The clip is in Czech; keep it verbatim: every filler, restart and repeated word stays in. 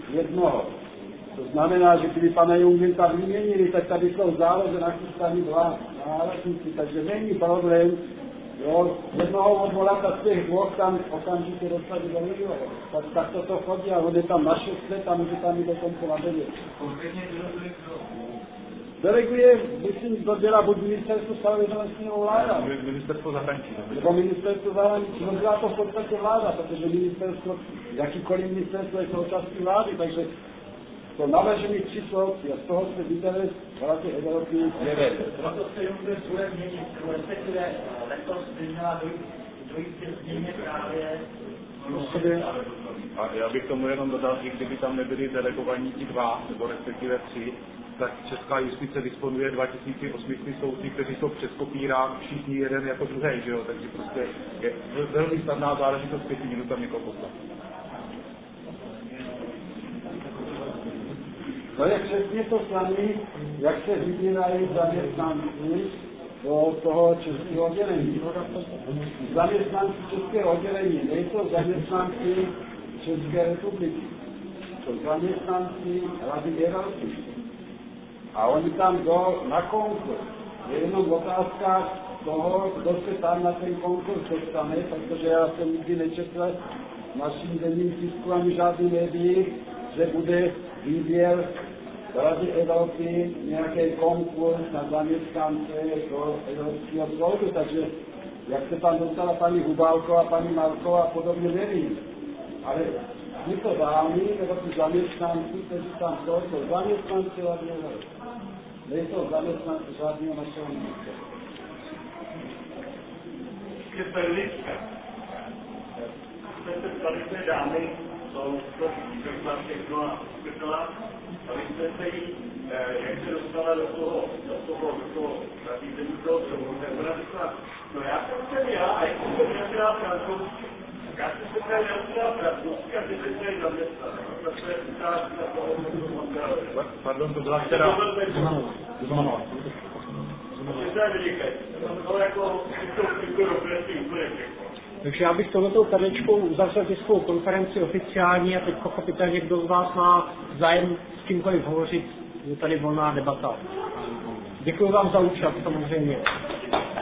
jednoho. To znamená, že kdyby pana Junginta vyměnili, tak tady jsou zálože nachystaní dva nárazníci, takže není problém, jo, jednoho odvolat a z těch dvou tam okamžitě dostali do milionu. Tak, tak toto chodí a on je tam na šest let a může tam jít dokonce na devět. Konkrétně deleguje kdo? Deleguje, myslím, to dělá buď ministerstvo spravedlnosti nebo vláda. Ministerstvo zahraničí. Nebo ministerstvo zahraničí, no dělá to v podstatě vláda, protože ministerstvo, jakýkoliv ministerstvo je součástí vlády, takže to navržených číslo a z toho se vybere vlastně Evropy devět. Proto se Juncker bude měnit, respektive letos by měla dojít ke změně právě. A já bych tomu jenom dodal, že kdyby tam nebyli delegovaní ti dva, nebo respektive tři, tak česká justice disponuje dva tisíce osm set soudci, kteří jsou přes kopírák, všichni jeden jako druhý, že jo, takže prostě je velmi snadná záležitost pěti minut tam někoho poslat. To je přesně to samé, jak se vybírají zaměstnanci do toho českého oddělení. Zaměstnanci českého oddělení nejsou zaměstnanci České republiky. Jsou zaměstnanci Rady Evropy. A oni tam jdou na konkurs. Je jenom otázka toho, kdo se tam na ten konkurs dostane, protože já jsem nikdy nečetl v naším denním tisku ani žádný médií, že bude výběr Rady Evropy, nějaký konkurs na zaměstnance do Evropského soudu, takže jak se tam dostala paní Hubálková, paní Marková a podobně nevím. Ale my to dámy, nebo ty zaměstnanci, kteří tam jsou, jsou zaměstnanci Rady Evropy. Nejsou zaměstnanci žádného našeho ministra. Je perlička. Jste se ptali té dámy, jsou to všechno všechno a všechno. A vy jste se jí, jak se dostala do toho, do toho, do toho zařízení toho soudu, tak ona řekla, no já jsem já, a jak jsem se neudělala francouzsky, tak já jsem se tady neudělala francouzsky a ty se tady zaměstnala. Tak to je ukázka na toho, co jsem oddělala. Pardon, to byla která? Zumanova. To je vynikají. To jako, to jako doplňují úplně všechno. Takže já bych tohletou perličkou uzavřel tiskovou konferenci oficiální a teď pochopitelně, kdo z vás má zájem s kýmkoliv hovořit, je tady volná debata. Děkuji vám za účast samozřejmě.